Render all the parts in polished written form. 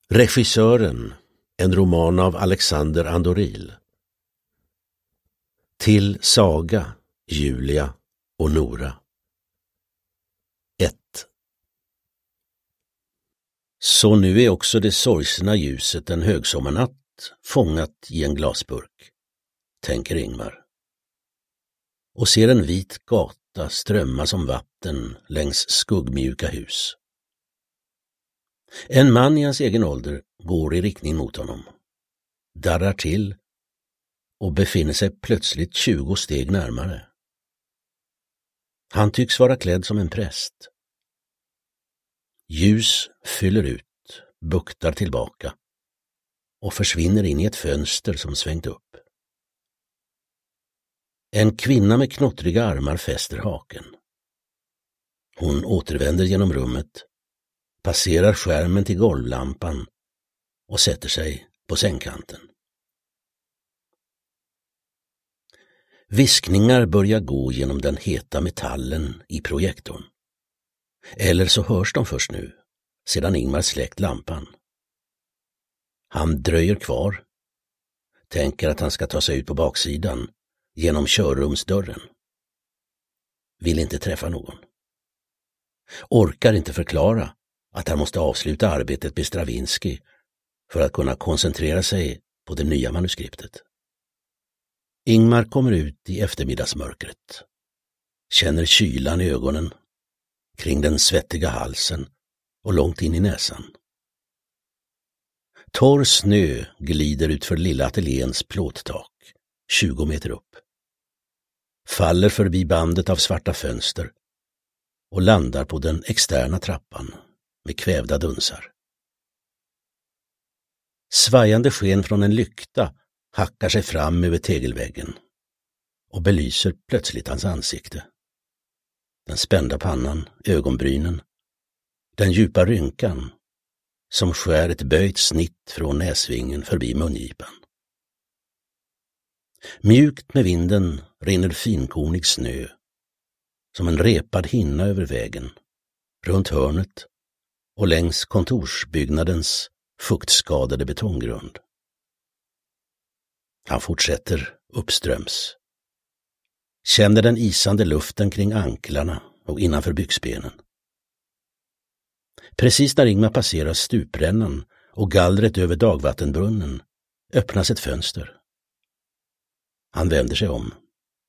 Regissören, en roman av Alexander Andoril. Till Saga, Julia och Nora. 1. Så nu är också det sorgsna ljuset en högsommarnatt fångat i en glasburk, tänker Ingmar. Och ser en vit gata strömma som vatten längs skuggmjuka hus. En man i hans egen ålder går i riktning mot honom, darrar till och befinner sig plötsligt 20 steg närmare. Han tycks vara klädd som en präst. Ljus fyller ut, buktar tillbaka och försvinner in i ett fönster som svängt upp. En kvinna med knottriga armar fäster haken. Hon återvänder genom rummet, passerar skärmen till golvlampan och sätter sig på sängkanten. Viskningar börjar gå genom den heta metallen i projektorn. Eller så hörs de först nu, sedan Ingmar släckt lampan. Han dröjer kvar, tänker att han ska ta sig ut på baksidan genom körrumsdörren. Vill inte träffa någon. Orkar inte förklara att han måste avsluta arbetet med Stravinsky för att kunna koncentrera sig på det nya manuskriptet. Ingmar kommer ut i eftermiddagsmörkret, känner kylan i ögonen, kring den svettiga halsen och långt in i näsan. Torr snö glider ut för lilla ateljéns plåttak, 20 meter upp. Faller förbi bandet av svarta fönster och landar på den externa trappan med kvävda dunsar. Svajande sken från en lykta hackar sig fram över tegelväggen och belyser plötsligt hans ansikte. Den spända pannan, ögonbrynen, den djupa rynkan som skär ett böjt snitt från näsvingen förbi mungipan. Mjukt med vinden rinner finkornig snö som en repad hinna över vägen, runt hörnet och längs kontorsbyggnadens fuktskadade betonggrund. Han fortsätter uppströms. Känner den isande luften kring anklarna och innanför byxbenen. Precis när Ingmar passerar stuprännan och gallret över dagvattenbrunnen öppnas ett fönster. Han vänder sig om.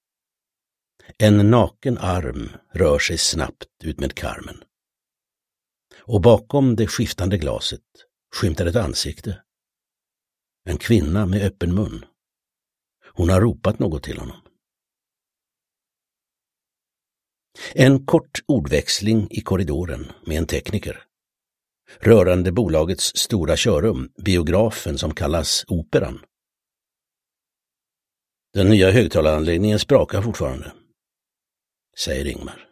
En naken arm rör sig snabbt ut med karmen. Och bakom det skiftande glaset skymtar ett ansikte. En kvinna med öppen mun. Hon har ropat något till honom. En kort ordväxling i korridoren med en tekniker. Rörande bolagets stora körrum, biografen som kallas Operan. Den nya högtalaranläggningen sprakar fortfarande, säger Ingmar.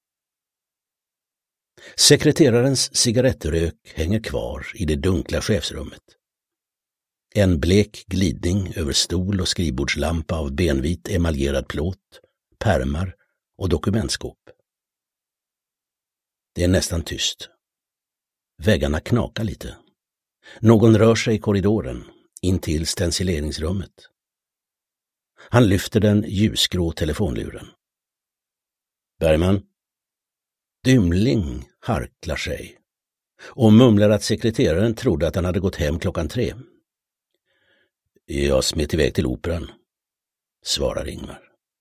Sekreterarens cigarettrök hänger kvar i det dunkla chefsrummet. En blek glidning över stol och skrivbordslampa av benvit emaljerad plåt, pärmar och dokumentskåp. Det är nästan tyst. Väggarna knakar lite. Någon rör sig i korridoren, in till stencileringsrummet. Han lyfter den ljusgrå telefonluren. Bergman? Dymling harklar sig och mumlar att sekreteraren trodde att han hade gått hem 3:00. Jag smet iväg till Operan, svarar Ingmar.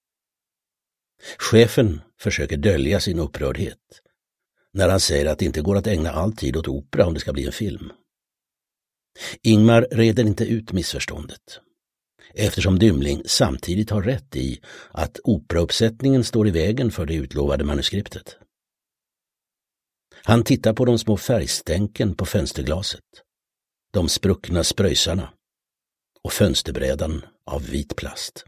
Chefen försöker dölja sin upprördhet när han säger att det inte går att ägna all tid åt opera om det ska bli en film. Ingmar reder inte ut missförståndet, eftersom Dymling samtidigt har rätt i att operauppsättningen står i vägen för det utlovade manuskriptet. Han tittar på de små färgstänken på fönsterglaset, de spruckna spröjsarna och fönsterbrädan av vit plast.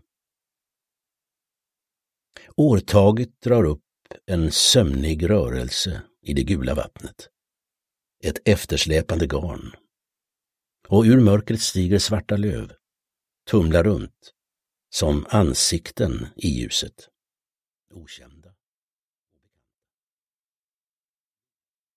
Årtaget drar upp en sömnig rörelse i det gula vattnet. Ett eftersläpande garn. Och ur mörkret stiger svarta löv, tumlar runt, som ansikten i ljuset. Okänd.